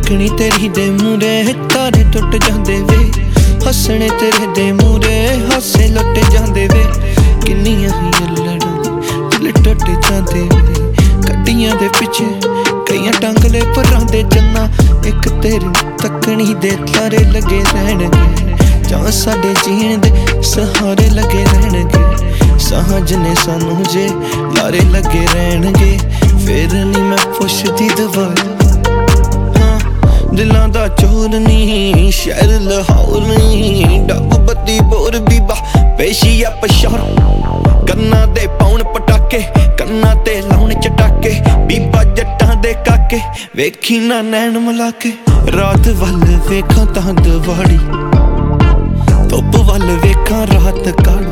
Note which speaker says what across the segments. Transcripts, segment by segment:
Speaker 1: तकनी तेरी दे मूरे तारे टुट जांदे वे, हसने तेरे दे मूरे हासे लुट जांदे वे। किन्नियां ही अल्लड़ां दिल टुट जांदे वे, गड्डियां दे पिछे कईयां टांगले परां दे जन्ना। एक तेरी तकनी दे तारे लगे रहणगे, जां साडे जीण दे सहारे लगे रहणगे। साहज ने सानू जे लारे लगे रहणगे, फिर नी मैं पुछदी दुबारा। हाँ दिलां दा चोर नी शहर लाहौर नी, डब बत्ती बोर बीबा पेशिया पशार। कन्ना दे पाउण पटाके कन्ना ते लाउण चटाके, बीबा जट्टां दे काके वेखी ना नैन मिला के। रात वल वेखां तां दवाड़ी, धुप वल वेखां रात काली,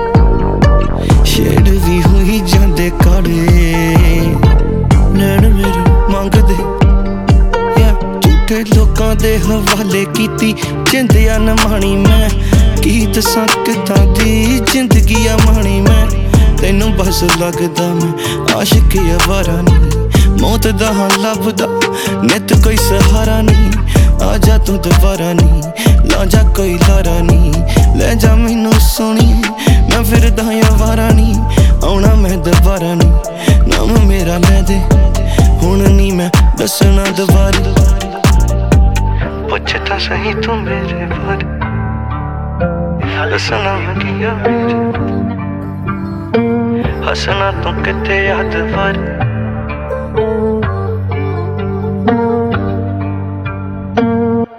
Speaker 1: शेड भी होई जांदे काले नैन मेरे मंगदे। झूठे लोकां दे हवाले कीती जिंद आ नमाणी मैं, की दसां किदां दी जिंदगी आ माणी मैं। तैनू बस लगदा मैं आशिक अवारा नहीं, मौत दा हां लभदा नित कोई सहारा नहीं। आ जा तू दोबारा नहीं, ला जा कोई लारा नहीं, ले जा मैनू सोहणीए मैं फिरदा अवारा नहीं। आउणा मैं दोबारा नहीं, नाम मेरा लै दे हुण नहीं मैं दसना दोबारा। पुछ तां सही तू मेरे बारे, दसना मैं किया मेरे, हसना तू किते याद बारे।